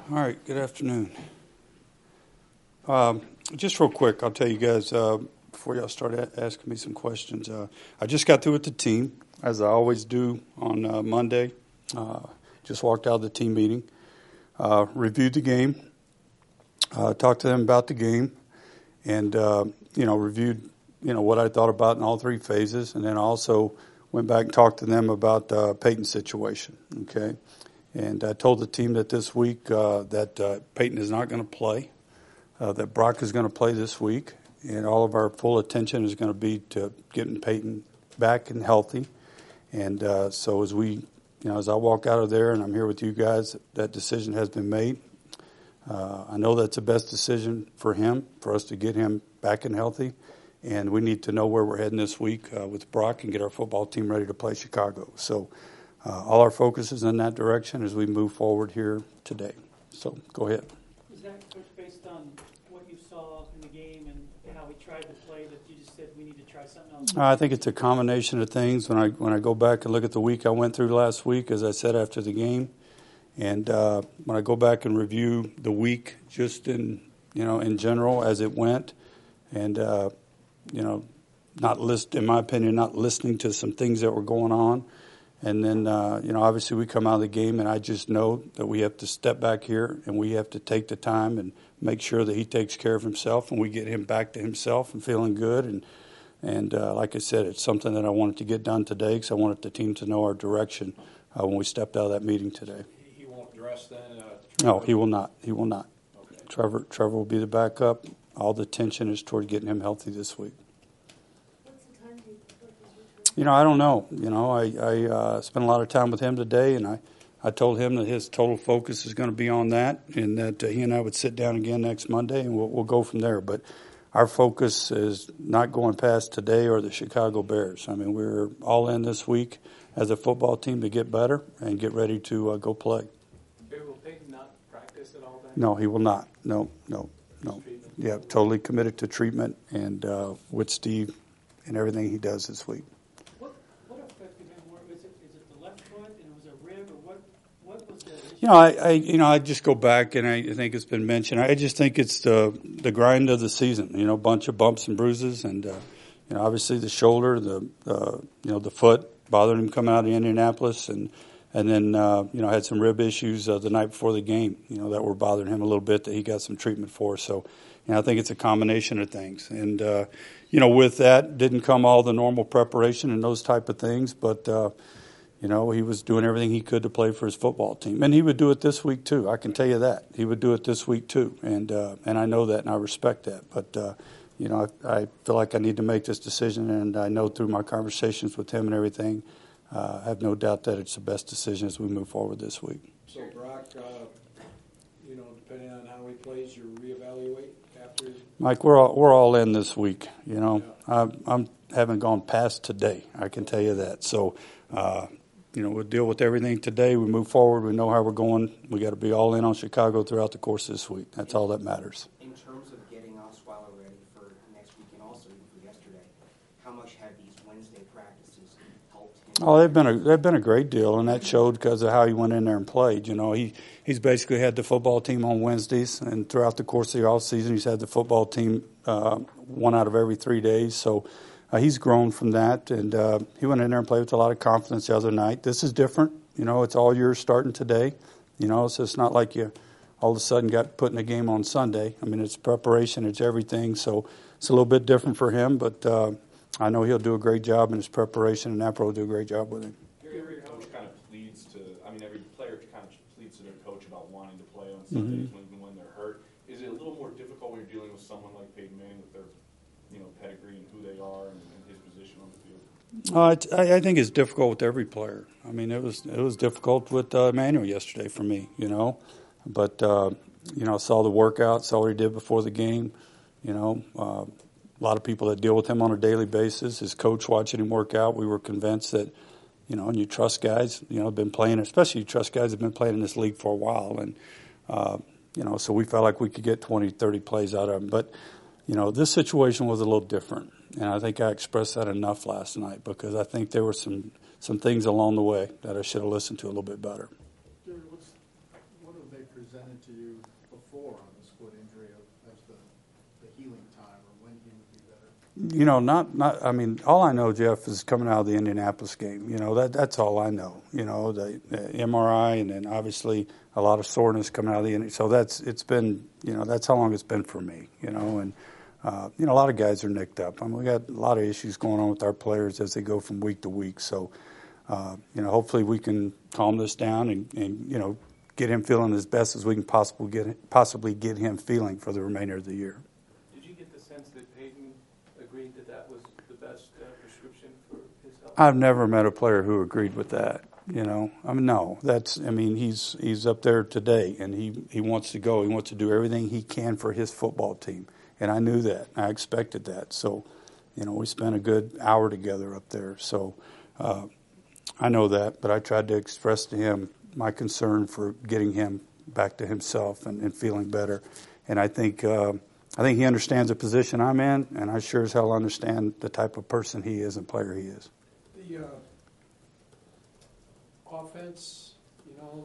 All right, good afternoon. Just real quick, I'll tell you guys before y'all start asking me some questions. I just got through with the team, as I always do on Monday. Just walked out of the team meeting, reviewed the game, talked to them about the game, and reviewed what I thought about in all three phases, and then also went back and talked to them about Peyton's situation. Okay. And I told the team that this week that Peyton is not going to play, that Brock is going to play this week, and all of our full attention is going to be to getting Peyton back and healthy. And so as I walk out of there and I'm here with you guys, that decision has been made. I know that's the best decision for him, for us to get him back and healthy. And we need to know where we're heading this week with Brock and get our football team ready to play Chicago. So all our focus is in that direction as we move forward here today. So go ahead. Is that, Coach, based on what you saw in the game and how we tried to play, that you just said we need to try something else? I think it's a combination of things. When I go back and look at the week I went through last week, as I said after the game, and when I go back and review the week just in general as it went, and in my opinion, not listening to some things that were going on. And then, obviously we come out of the game, and I just know that we have to step back here, and we have to take the time and make sure that he takes care of himself, and we get him back to himself and feeling good. And like I said, it's something that I wanted to get done today because I wanted the team to know our direction when we stepped out of that meeting today. He won't dress then? No, he will not. He will not. Okay. Trevor will be the backup. All the attention is toward getting him healthy this week. I don't know. I spent a lot of time with him today, and I told him that his total focus is going to be on that, and that he and I would sit down again next Monday, and we'll go from there. But our focus is not going past today or the Chicago Bears. I mean, we're all in this week as a football team to get better and get ready to go play. Will Peyton not practice at all then? No, he will not. No. Yeah, totally committed to treatment and with Steve and everything he does this week. What affected him more? Is it the left foot, and it was a rib, or what was the issue? I just go back, and I think it's been mentioned. I just think it's the grind of the season. A bunch of bumps and bruises, and obviously the shoulder, the foot bothered him coming out of Indianapolis, and then had some rib issues the night before the game. That were bothering him a little bit that he got some treatment for. So. I think it's a combination of things. And, with that didn't come all the normal preparation and those type of things. But, he was doing everything he could to play for his football team. And he would do it this week, too. I can tell you that. He would do it this week, too. And I know that, and I respect that. But, I feel like I need to make this decision. And I know through my conversations with him and everything, I have no doubt that it's the best decision as we move forward this week. So, Brock, depending on how he plays, you reevaluate after? Mike, we're all in this week. I haven't gone past today. I can tell you that. So, we'll deal with everything today. We move forward. We know how we're going. We got to be all in on Chicago throughout the course of this week. That's all that matters. In terms of getting Osweiler ready for next week and also for yesterday, how much have these Wednesday practices helped him? Oh, they've been a great deal, and that showed because of how he went in there and played. He's basically had the football team on Wednesdays, and throughout the course of the off season, he's had the football team one out of every 3 days. So he's grown from that, and he went in there and played with a lot of confidence the other night. This is different. It's all yours starting today. So it's not like you all of a sudden got put in a game on Sunday. I mean, it's preparation, it's everything. So it's a little bit different for him, but I know he'll do a great job in his preparation, and Napper will do a great job with him. Every coach kind of pleads to, every player kind of pleads to their coach about wanting to play on Sundays when they're hurt. Is it a little more difficult when you're dealing with someone like Peyton Manning with their, pedigree and who they are and his position on the field? I think it's difficult with every player. I mean, it was difficult with Emmanuel yesterday for me, But, I saw the workout, saw what he did before the game, a lot of people that deal with him on a daily basis. His coach watching him work out, we were convinced that, and you trust guys, been playing, especially you trust guys that have been playing in this league for a while. And, so we felt like we could get 20, 30 plays out of him. But, this situation was a little different. And I think I expressed that enough last night because I think there were some things along the way that I should have listened to a little bit better. What have they presented mentioned to you before on the split injury as the healing time or when he would be better? You know, not. I mean, all I know, Jeff, is coming out of the Indianapolis game. You know, that's all I know. You know, the MRI, and then obviously a lot of soreness coming out of the Indy. So it's been. You know, that's how long it's been for me. You know, and you know, a lot of guys are nicked up. I mean, we got a lot of issues going on with our players as they go from week to week. So, you know, hopefully we can calm this down and you know, get him feeling as best as we can possibly get him feeling for the remainder of the year. Did you get the sense that Peyton agreed that was the best prescription for his health? I've never met a player who agreed with that. You know, I mean, no, he's up there today, and he wants to go. He wants to do everything he can for his football team, and I knew that. I expected that. So, you know, we spent a good hour together up there. So, I know that, but I tried to express to him my concern for getting him back to himself and feeling better. And I think he understands the position I'm in, and I sure as hell understand the type of person he is and player he is. The offense, you know,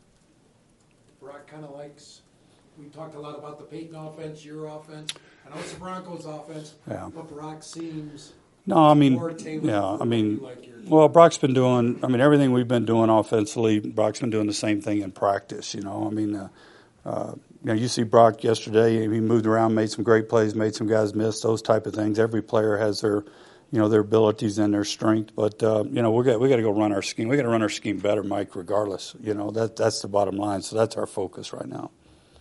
Brock kind of likes. We talked a lot about the Peyton offense, your offense. I know it's the Broncos' offense, Yeah. but Brock seems No, I mean, more tailored. yeah, for I mean, you like yours. well, Brock's been doing, I mean, everything we've been doing offensively, Brock's been doing the same thing in practice, you know. I mean, you know, you see Brock yesterday, he moved around, made some great plays, made some guys miss, those type of things. Every player has their, you know, their abilities and their strength. But, you know, we got to go run our scheme. We got to run our scheme better, Mike, regardless. You know, that's the bottom line. So that's our focus right now.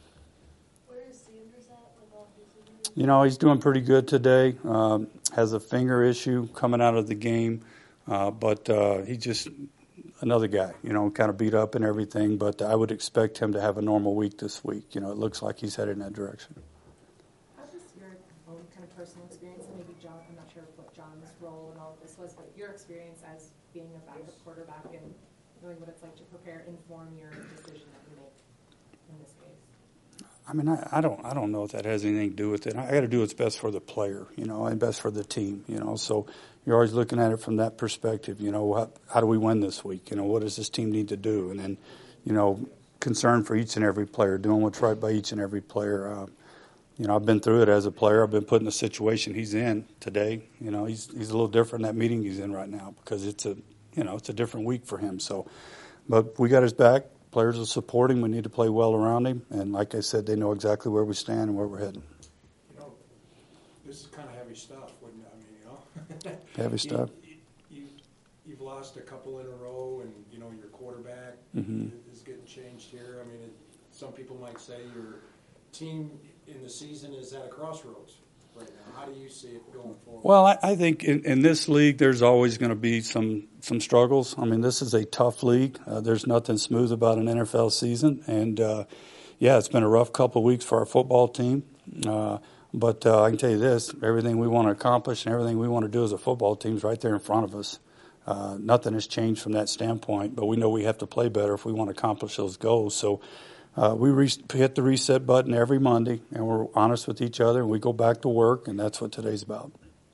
Where is Sanders at with all his injuries? You know, he's doing pretty good today. Has a finger issue coming out of the game. But he's just another guy, you know, kind of beat up and everything. But I would expect him to have a normal week this week. You know, it looks like he's headed in that direction. How's this your own kind of personal experience, and maybe John, I'm not sure what John's role in all of this was, but your experience as being a backup quarterback and knowing what it's like to prepare, inform your decision that you make in this case? I mean, I don't know if that has anything to do with it. I got to do what's best for the player, you know, and best for the team, you know. So you're always looking at it from that perspective. You know, how do we win this week? You know, what does this team need to do? And then, you know, concern for each and every player, doing what's right by each and every player. You know, I've been through it as a player. I've been put in the situation he's in today. You know, he's a little different in that meeting he's in right now because it's a different week for him. So, but we got his back. Players will support him. We need to play well around him. And like I said, they know exactly where we stand and where we're heading. You know, this is kind of heavy stuff, wouldn't it? I mean, you know. Heavy stuff. You've lost a couple in a row, and, you know, your quarterback is getting changed here. I mean, some people might say your team in the season is at a crossroads right now. How do you see it going forward? Well, I think in this league, there's always going to be some struggles. I mean, this is a tough league. There's nothing smooth about an NFL season. And, yeah, it's been a rough couple of weeks for our football team. But I can tell you this, everything we want to accomplish and everything we want to do as a football team is right there in front of us. Nothing has changed from that standpoint, but we know we have to play better if we want to accomplish those goals. So we hit the reset button every Monday, and we're honest with each other, and we go back to work, and that's what today's about.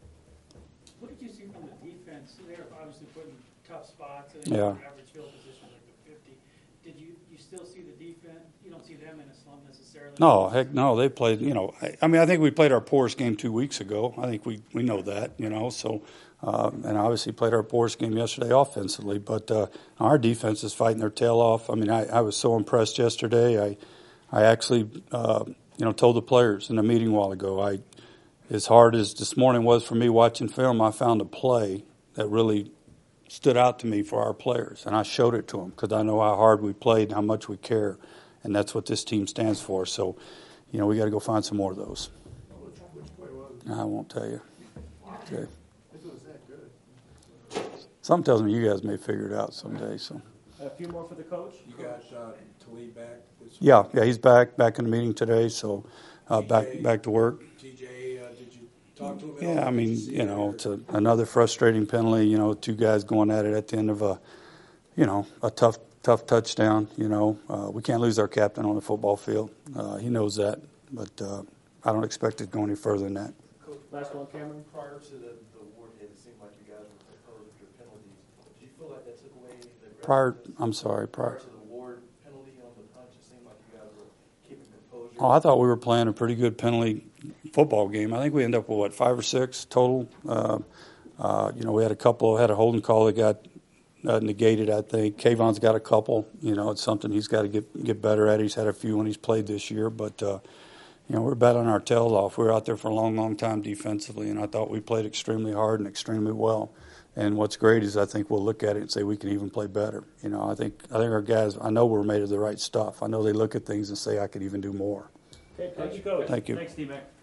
What did you see from the defense? They're obviously put in tough spots and Yeah. average field position like the 50. Did you still see the defense? You don't see them in a slump necessarily? No, heck no. They played, you know, I mean, I think we played our poorest game 2 weeks ago. I think we know that, you know, so, and obviously played our poorest game yesterday offensively. But our defense is fighting their tail off. I mean, I was so impressed yesterday. I actually, you know, told the players in a meeting a while ago, as hard as this morning was for me watching film, I found a play that really stood out to me for our players. And I showed it to them because I know how hard we played and how much we care. And that's what this team stands for. So, you know, we got to go find some more of those. Which play was it? I won't tell you. Okay. This was that good. Something tells me you guys may figure it out someday. So. A few more for the coach? You got Talib back this week? Yeah, he's back in the meeting today. So back to work. TJ, did you talk to him at all? Yeah, I mean, Did see you it, know, or- it's another frustrating penalty. You know, two guys going at it at the end of a tough touchdown. You know, we can't lose our captain on the football field. He knows that, but I don't expect it to go any further than that. Coach, Last one, Cameron. prior to the Ward hit, it seemed like you guys were opposed to your penalties. Do you feel like that took away the Prior aggressiveness? to the Ward Prior to the Ward penalty on the punch, it seemed like you guys were Oh, I thought we were playing a pretty good penalty football game. I think we ended up with, 5 or 6 total. We had a holding call that got negated, I think. Kayvon's got a couple. It's something he's got to get better at. He's had a few when he's played this year. But, we're battling our tails off. We were out there for a long, long time defensively, and I thought we played extremely hard and extremely well. And what's great is I think we'll look at it and say we can even play better. I think our guys, I know we're made of the right stuff. I know they look at things and say I could even do more. Okay, thank you, Coach. Thank you. Thanks, D-Mac.